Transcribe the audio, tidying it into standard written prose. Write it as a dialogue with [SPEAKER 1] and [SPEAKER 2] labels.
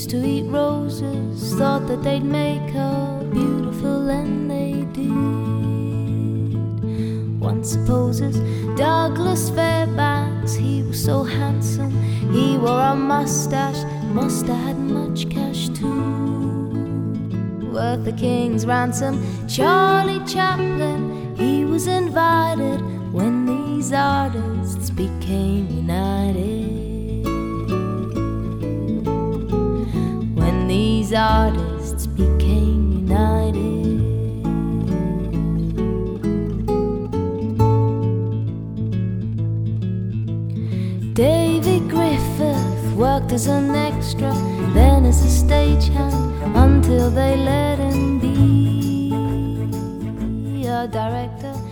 [SPEAKER 1] used to eat roses, thought that they'd make her beautiful, and they did. One supposes Douglas Fairbanks, he was so handsome, he wore a mustache, must have had much cash too, worth the king's ransom. Charlie Chaplin, he was invited when these artists became united. When these artists became united. David Griffith worked as an extra, then as a stagehand, until they let him be a director.